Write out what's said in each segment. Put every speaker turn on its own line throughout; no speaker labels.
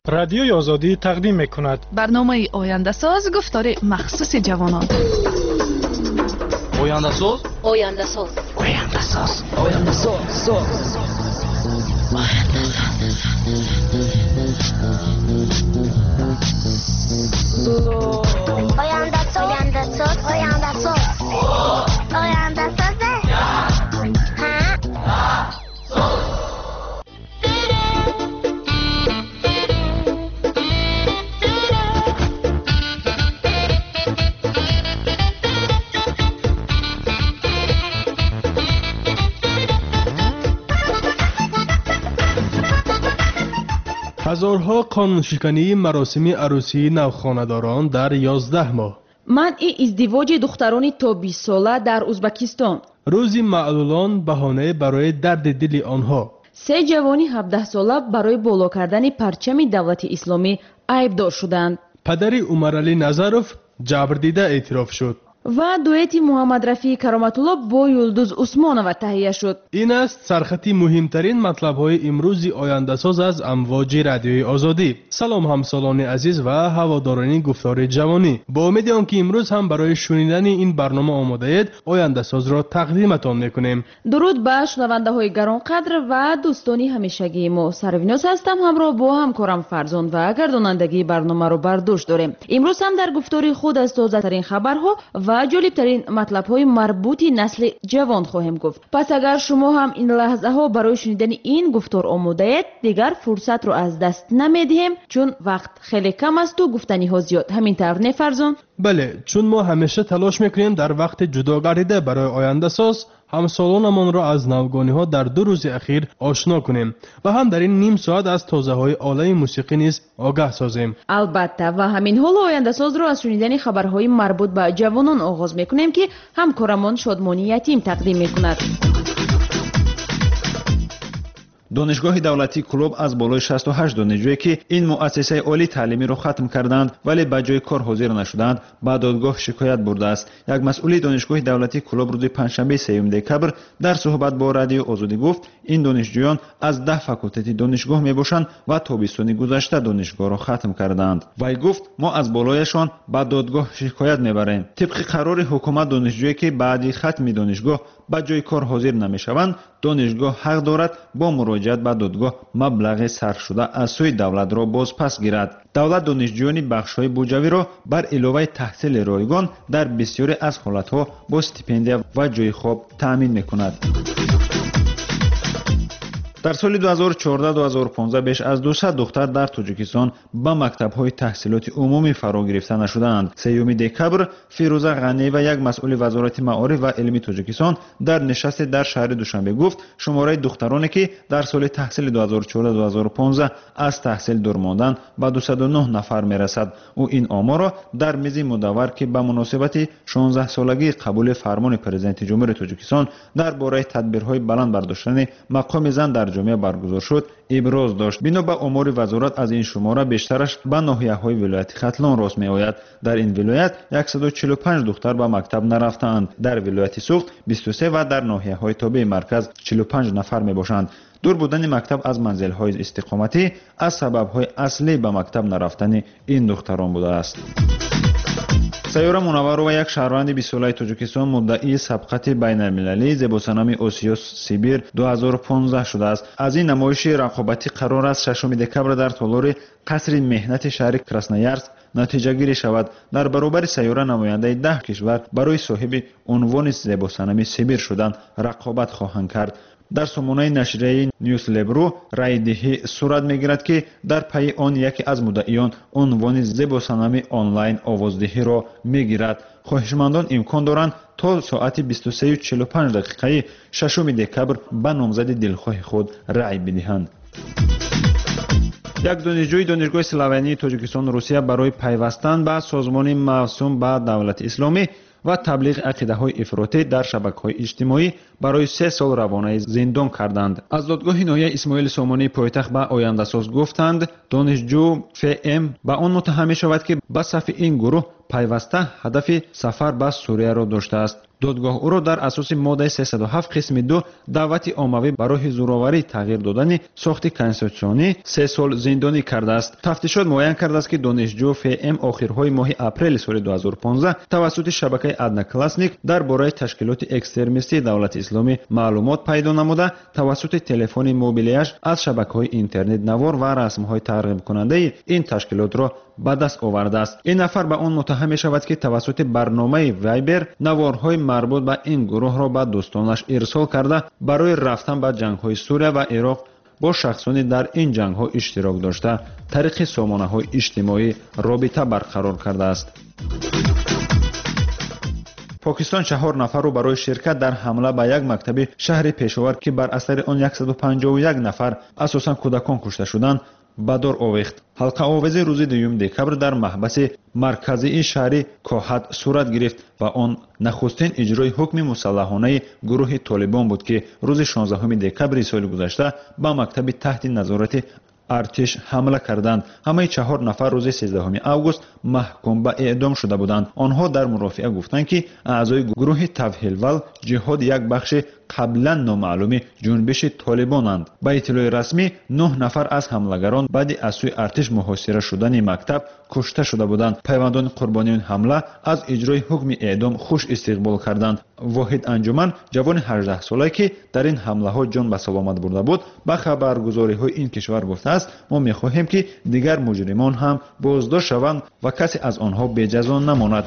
رادیوی آزادی تقدیم می‌کند
برنامه آینده ساز گفتار مخصوص جوانان.
آینده ساز
آینده ساز
آینده ساز آینده ساز
آینده ساز آینده ساز آینده ساز آینده ساز
هزارها قانونشکنی مراسم عروسی نوخانه‌داران در 11 ماه.
منع ازدواج دختران تا 20 ساله در ازبکستان.
روز معلولان بهانه برای درد دل آنها.
3 جوانی 17 ساله برای بالا کردن پرچم دولت اسلامی عیبدار شدند.
پدر عمرعلی نظروف جبر دیده اعتراف شد.
و دوئت محمد رفیع کرامت‌الله با یلدوز عثمانова تهیه شد.
این است سرخطی مهمترین مطلب‌های امروز آینده ساز از امواج رادیوی آزادی. سلام همسالان عزیز و هواداران گفتار جوانی. با امید آنکه امروز هم برای شنیدن این برنامه آماده اید، آینده ساز را تقدیمتان می‌کنیم.
درود به شنونده‌های گرانقدر و دوستانی همیشگی ما. سرویناس هستم، همراه با همکارم فرزان و گردانندگی برنامه را بر دوش داریم. امروز هم در گفتار خود از تازه‌ترین خبرها و جالبترین مطلب‌های مربوط نسل جوان خواهیم گفت. پس اگر شما هم این لحظه‌ها برای شنیدن این گفتار آماده اید، دیگر فرصت رو از دست نمی‌دهیم چون وقت خیلی کم است و گفتنی‌ها زیاد. همین طور نه فرزان؟
بله، چون ما همیشه تلاش می‌کنیم در وقت جدا گردیده برای آینده ساز همسالانمان را از نوگانی‌ها در 2 روز اخیر آشنا کنیم و هم در این نیم ساعت از تازه‌های عالم موسیقی نیز آگاه سازیم.
البته و همین حال آینده ساز را از شنیدن خبرهای مربوط به جوانان آغاز می‌کنیم که همکارمان شادمانی یتیم تقدیم می‌کند.
دانشگاه دولتی کلوب از بالای 68 دانشجویی که این مؤسسه عالی تعلیمی را ختم کردند ولی به جای کار حاضر نشدند به دادگاه شکایت برده است. یک مسئول دانشگاه دولتی کلوب روز پنجشنبه 3 دکبر در صحبت با رادیو آزادی گفت این دانشجویان از 10 فاکولته دانشگاه میباشند و تابستان گذشته دانشگاه را ختم کردند. وی گفت ما از بالایشان به دادگاه شکایت میبریم. طبق قرار حکومت دانشجویی که بعد ختم دانشگاه به جای کار حاضر نمیشوند دانشگاه حق دارد با مراجعت به دادگاه مبلغ صرف شده از سوی دولت را باز پس گیرد. دولت دانشجویان بخش‌های بودجوی را بر علاوه تحصیل رایگان در بسیاری از حالت‌ها با استیپندیا و جای خواب تأمین می‌کند. در سال 2014-2015 بیش از 200 دختر در تاجیکستان به مکتب‌های تحصیلات عمومی فرا گرفته نشدند. 3 دکبر فیروزه غنی و یک مسئول وزارت معارف و علم تاجیکستان در نشست در شهر دوشنبه گفت شماره دخترانی که در سال تحصیل 2014-2015 از تحصیل دور ماندند به 209 نفر میرسد. او این آمار را در میز مدور که به مناسبت 16 سالگی قبول فرمان پرزیدنت جمهوری تاجیکستان درباره تدبیرهای بلند برداشتن مقام زن در جامعه برگزار شد ابراز داشت. بنا به امور وزارت از این شماره بیشترش به ناحیه‌های ولایت ختلان راست می‌آید. در این ولایت 145 دختر به مکتب نرفتند. در ولایت سوخت 23 و در ناحیه‌های تابع مرکز 45 نفر میباشند. دور بودن مکتب از منزل‌های استقامتی از سبب‌های اصلی به مکتب نرفتن این دختران بوده است. سیاره منور و یک شهروند 20 ساله تاجیکستان مدعی سبقت بین‌المللی زیباسنام آسیا سیبیر 2015 شده است. از این نمایش رقابتی قرار است 6 دکبر در تالار قصر مهنت شهر کراسنویارسک نتیجه گیری شود. در برابر سیاره نماینده 10 کشور برای صاحب عنوان زیباسنام سیبیر شدن رقابت خواهند کرد. در سامانه نشریه نیوز لبرو رایدهی صورت میگیرد که در پی آن یکی از مدعیان عنوان زیباسنام آنلاین آوازدهی را میگیرد. خواهشمندان امکان دارند تا ساعت 23:45 6 دکبر به نامزد دلخواه خود رای بدهند. یک دانشجوی دانشگاه اسلامی تاجیکستان روسیه برای پیوستن به سازمان موسوم به دولت اسلامی و تبلیغ عقیده‌های افراطی در شبکه‌های اجتماعی برای 3 سال روانه زندان کردند. از دادگاه ناحیه اسماعیل سامانی پایتخت به آینده ساز گفتند دانشجو فم به آن متهم شود که به صف این گروه پیوسته هدف سفر به سوریه را داشته است. додгоҳ ӯро дар асоси моддаи 307 қисми 2 даъвати оммавӣ барои зӯроварӣ тағйир додани сохти конститутсионӣ 3 сол зиндонӣ кардааст. тафтишот муайян кардааст ки донишҷӯ ФМ охирҳои моҳи апрели соли 2015 тавассути шабакаи одноклассник дар бораи ташкилоти экстремистии давлати исломӣ маълумот пайдо намуда тавассути телефони мобилияш аз шабакаҳои интернетнавор ва расмҳои тарғибкунандаи ин ташкилотро ба даст овардааст. ин нафар ба он муттаҳам мешавад ки тавассути барномаи вайбер наворҳои марбут ба ин гурӯҳро ба дӯстонаш ирсол карда барои рафтан ба ҷангҳои Сурия ва Ироқ бо шахсони дар ин ҷангҳо иштирок дошта тариқи сомонаҳои иҷтимоӣ робита барқарор кардааст. покистон 4 нафарро барои ширкат дар ҳамла ба як мактаби шаҳри пешовар ки бар асари он 151 нафар асосан кӯдакон кушта шуданд ба дор овехт. ҳалқаовези рӯзи 2 декабр дар маҳбаси марказии шаҳри коҳат сурат гирифт ва он нахустин иҷрои ҳукми мусаллаҳонаи гурӯҳи толибон буд ки рӯзи 16 декабри соли гузашта ба мактаби таҳти назорати артиш ҳамла карданд. ҳамаи 4 нафар рӯзи 13 август маҳкум ба эъдом шуда буданд. онҳо дар мурофиа гуфтанд ки аъзои гурӯҳи тавҳилвал ҷиҳод як бахши қаблан номаълуми ҷунбиши толибонанд. ба иттилои расмӣ 9 нафар аз ҳамлагарон баъди аз сӯи артиш муҳосира шудани мактаб кушта шуда буданд. пайвандони қурбонии ҳамла аз иҷрои ҳукми эъдом хуш истиқбол карданд. воҳид анҷуман ҷавони 18 солае ки дар ин ҳамлаҳо ҷон ба саломат бурда буд ба хабаргузориҳои ин кишвар гуфтааст: мо мехоҳем ки дигар муҷримон ҳам боздошт шаванд ва касе аз онҳо беҷазо намонад.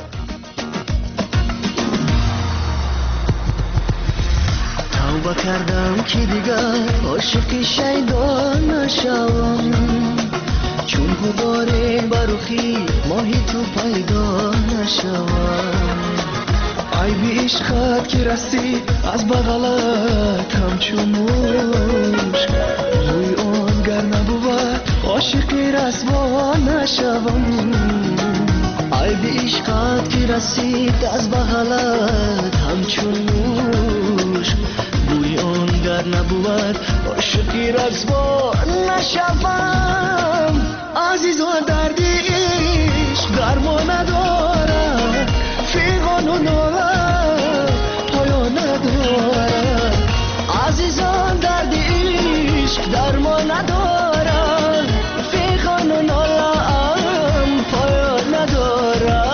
тавба кардам ки дигар ошиқи шайдон нашавам, чун губори ба рухи моҳи ту пайдо нашавам. айби ишқат ки расид аз бағалат ҳамчун мушк, рӯи он гар набувад ошиқи расво нашавам. айби ишқат ки расид аз бағалат ҳамчун мушк, рӯи он гар набувад ошиқи расво нашавам. азизон дарди ишқ дармон надорад, фиғону нолад поён надорад. азизон дарди ишқ дармон надорад, фиғону нолад поён надорад.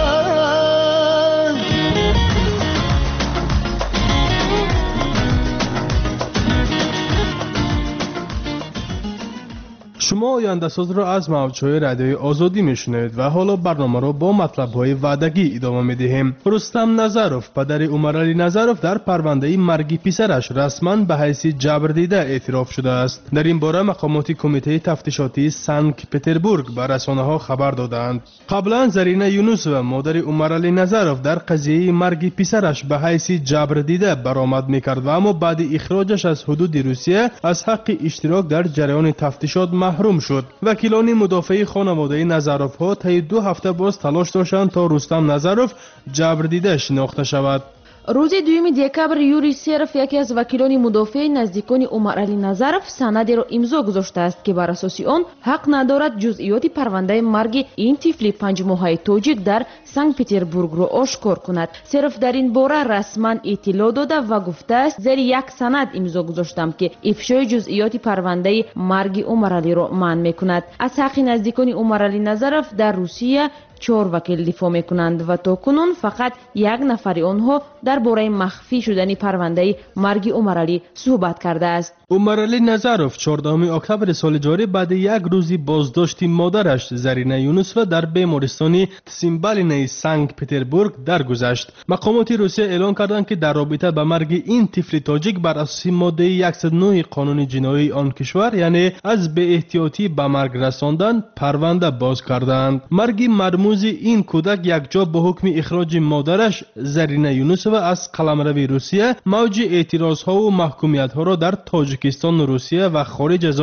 شما آینده‌ساز را از موج‌های رادیوی آزادی میشنوید و حالا برنامه را با مطلب‌های وعدگی ادامه می‌دهیم. رستم نظروف پدر عمرعلی نظروف در پرونده مرگ پسرش رسما به حیث جبردیده اعتراف شده است. در این باره مقامات کمیته تفتیشاتی سنت پترزبورگ به رسانه‌ها خبر دادند. قبلا زرینه یونس و مادر عمرعلی نظروف در قضیه مرگ پسرش به حیث جبردیده برآمد می‌کرد و اما بعد اخراجش از حدود روسیه از حق اشتراک در جریان تفتیشات محروم شد. وکیلان مدافع خانواده نظروف ها طی 2 هفته باز تلاش داشتند تا رستم نظروف جبردیده شناخته شود.
روز 2 دکبر یوری سرف یکی از وکیلان مدافع نزدیکان عمرعلی نظروف سندی را امضا گذاشته است که بر اساس آن حق ندارد جزئیات پرونده مرگ این طفل 5 ماهه تاجیک در سنت پترزبورگ را آشکار کند. سرف در این باره رسما اطلاع داده و گفته است زیر یک سند امضا گذاشتم که افشای جزئیات پرونده مرگ عمرعلی را منع میکند. از حق نزدیکان عمرعلی نظروف در روسیه 4 وکیل دفاع میکنند و تا کنون فقط 1 نفر آنها درباره مخفی شدن پرونده مرگ عمرعلی صحبت کرده است.
عمرعلی نظروف 14 اکتبر سال جاری بعد یک روزی بازداشت مادرش زرینه یونس و در بیمارستان تسیمبالینه سنت پترزبورگ درگذشت. مقامات روسیه اعلام کردند که در رابطه با مرگ این طفل تاجیک بر اساس ماده 109 قانون جنایی آن کشور یعنی از بی احتیاطی به مرگ رساندن پرونده باز کردند. مرگ مرموز این کودک یکجا با حکم اخراج مادرش زرینه یونس و از قلمرو روسیه موج اعتراض ها و محکومیت ها را در تاجیکستان، روسیه و خارج از آن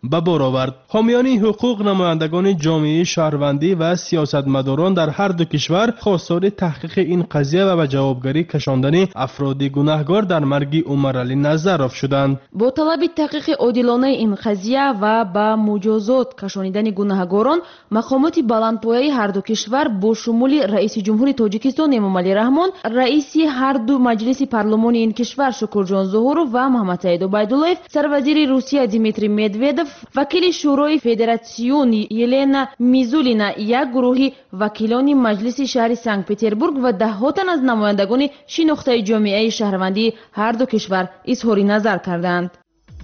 به بار آورد. حامیان حقوق، نمایندگان جامعه شهروندی و سیاستمداران در هر دو کشور خواستار تحقیق این قضیه و به جوابگری کشاندن افراد گناهکار در مرگ عمر علی نظرов شدند.
با طلب تحقیق عادلانه این قضیه و با مجازات کشانیدن گناهکاران، مقامات بلندپایه هر دو کشور با شمول رئیس جمهور تاجیکستان امامعلی رحمان، رئیس هر دو مجلس پارلمانی این کشور شکرجان ظهورov و محمد سعید عبیداللهیف، سروزیر روسیه دیمیتری مدودوف، وکیل شورای فدراسیون یلنا میزولینا، یک گروه وکیلان مجلس شهر سنت پترزبورگ و دهها تن از نمایندگان شناخته جامعه شهروندی هر دو کشور اظهار نظر کردند.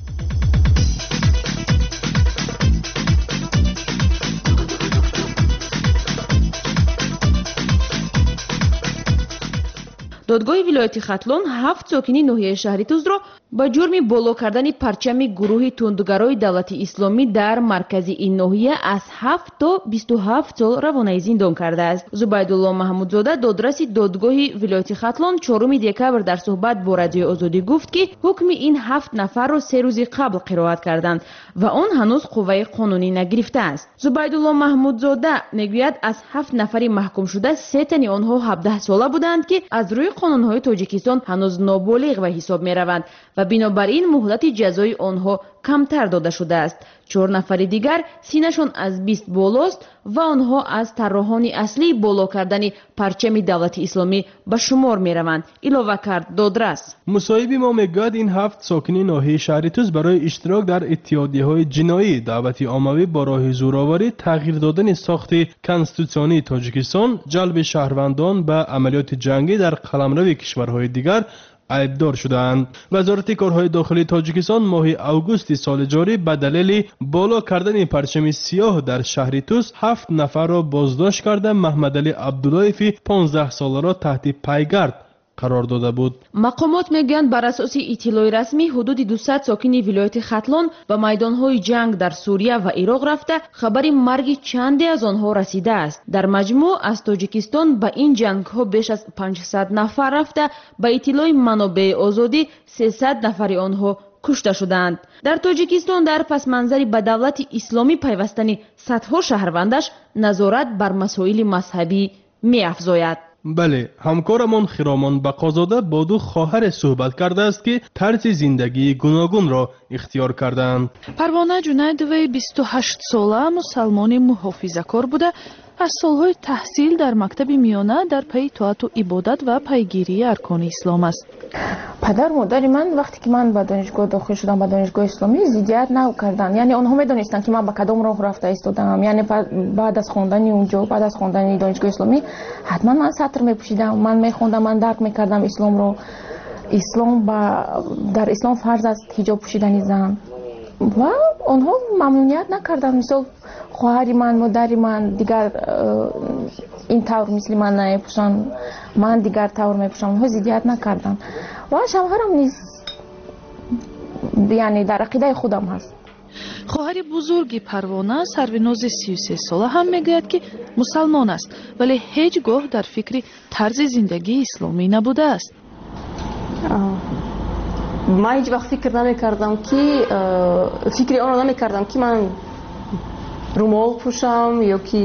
دادگاه ولایت ختلون 7 ساکنی ناحیه شهری توز را با جرم بالا کردن پرچم گروه تندگرای دولت اسلامی در مرکز این ناحیه از 7 تا 27 سال روانه زندان کرده است. زبیدالله محمودزاده، دادرس دادگاه ولایت ختلون، 4 دکبر در صحبت با رادیو آزادی گفت که حکم این 7 نفر را 3 روز قبل قرائت کردند و آن هنوز قوه قانونی نگرفته است. زبیدالله محمودزاده میگوید از 7 نفر محکوم شده 3 تن آنها 17 ساله بودند که از روی قانون‌های تاجیکستان هنوز نابالغ و حساب می‌روند و بنابراین مهلت جزای آنها کمتر داده شده است. 4 نفر دیگر سینه‌شان از 20 بالاست و آنها از طراحان اصلی بالا کردن پرچم دولت اسلامی به شمار می‌روند. علاوه کرد دادرس.
مصاحب ما میگوید این 7 ساکنی ناحیه شهری توز برای اشتراک در اتحادیه‌های جنایی، دعوت عمومی با راه زورآوری، تغییر دادن ساخت کنستیتوسیونی تاجیکستان، جلب شهروندان به عملیات جنگی در قلمرو کشورهای دیگر عیبدار شدند. وزارت کارهای داخلی تاجیکستان ماه اوگوست سال جاری به دلیل بالا کردن پرچم سیاه در شهر توس 7 نفر را بازداشت کرده محمد علی عبداللهیف 15 ساله را تحت پیگرد قرار داده بود.
مقامات میگویند بر اساس اطلاع رسمی حدود 200 ساکن ولایت ختلون به میدانهای جنگ در سوریه و عراق رفته خبر مرگ چندی از آنها رسیده است. در مجموع از تاجیکستان به این جنگ ها بیش از 500 نفر رفته، به اطلاع منابع آزادی 300 نفر آنها کشته شدند. در تاجیکستان در پس منظر به دولت اسلامی پیوستن صدها شهروندش نظارت بر مسائل مذهبی می افزاید.
بله، همکارمان خرامان بقازاده با 2 خواهر صحبت کرده است که طرز زندگی گوناگون را اختیار کردند.
پروانه جنیدوی 28 ساله مسلمان محافظه‌کار بوده. از سالهای تحصیل در مکتب میانه در پی طاعت و عبادت و پیگیری ارکان اسلام است.
پدر مادر من وقتی که من به دانشگاه داخل شدم، به دانشگاه اسلامی، ضدیت نکردند. یعنی آنها میدونستند که من به کدام راه رفته ایستادم. یعنی بعد از خواندن اونجا، بعد از خواندن دانشگاه اسلامی، حتما من سطر میپوشیدم، من میخوندم، من درک میکردم اسلام رو. اسلام در اسلام فرض است حجاب پوشیدن زن و آنها ممنوعیت نکردند. مثلا خواهر من، مادر من دیگر این طور مثل من نمیپوشن، من دیگر طور میپوشم، اونها ضدیت نکردن. و شوهرم نیز یعنی در عقیده خودم هست.
خواهر بزرگ پروانه سروناز 33 ساله هم میگوید که مسلمان است ولی هیچگاه در فکر طرز زندگی اسلامی نبوده است.
من هیچ وقت فکر نمیکردم که فکر آن را نمیکردم که من رومال پوشم یا که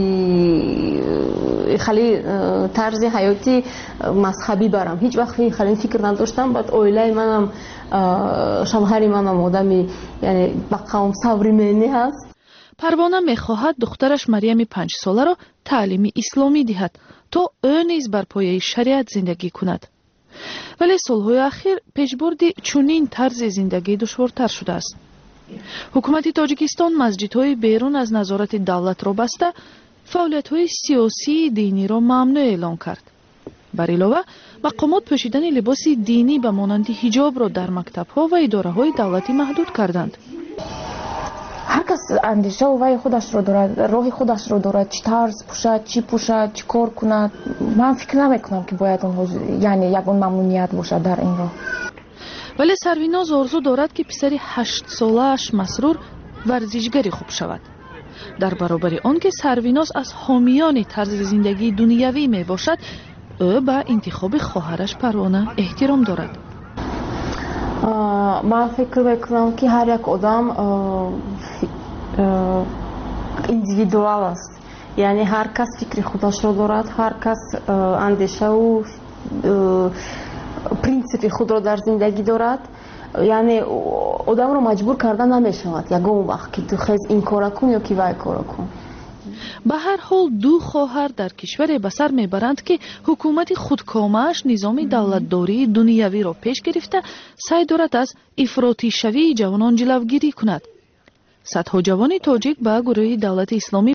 خیلی طرز حیاتی مذهبی برم. هیچ وقت خیلی فکر نداشتم. بعد اویلای منم، شوهر منم آدمی یعنی با قوم صبرمنی هست.
پروانه میخواهد دخترش مریم 5 ساله را تعلیم اسلامی دهد تا او نیز بر پایه شریعت زندگی کند. ولی سالهای اخیر پیشبرد چنین طرز زندگی دشوارتر شده است. حکومت تاجیکستان مسجدهای بیرون از نظارت دولت را بسته، فعالیت‌های سیاسی دینی را ممنوع اعلام کرد. بر علاوه مقامات پوشیدن لباس دینی به مانند حجاب را در مکتب‌ها و اداره‌های دولتی محدود کردند.
هر کس اندیشه و وای خودش رو دارد، راه خودش رو دارد، چی طرز پوشد، چی پوشد، چی کار کند. من فکر نمی‌کنم که باید اونها یعنی یگان ممنوعیت باشد در این راه.
ولی سرویناز آرزو دارد که پسر 8 ساله‌اش مسرور ورزشگری خوب شود. در برابر آن که سرویناز از حامیان طرز زندگی دنیوی می باشد، او به انتخاب خواهرش پروانه احترام دارد.
من فکر میکنم که هر یک آدم индивидуал аст, яъне ҳар кас фикри худашро дорад, ҳар кас андешаву принсипи худро дар зиндагӣ дорад. яъне одамро маҷбур карда намешавад ягон вақт ки ту хез ин кора кун ё ки вай кора кун.
ба ҳар ҳол ду хоҳар дар кишваре ба сар мебаранд ки ҳукумати худкомааш низоми давлатдории дунявиро пеш гирифта сай дорад аз ифротишавии ҷавонон ҷилавгирӣ кунад. садҳо ҷавони тоҷик ба гурӯҳи давлати исломӣ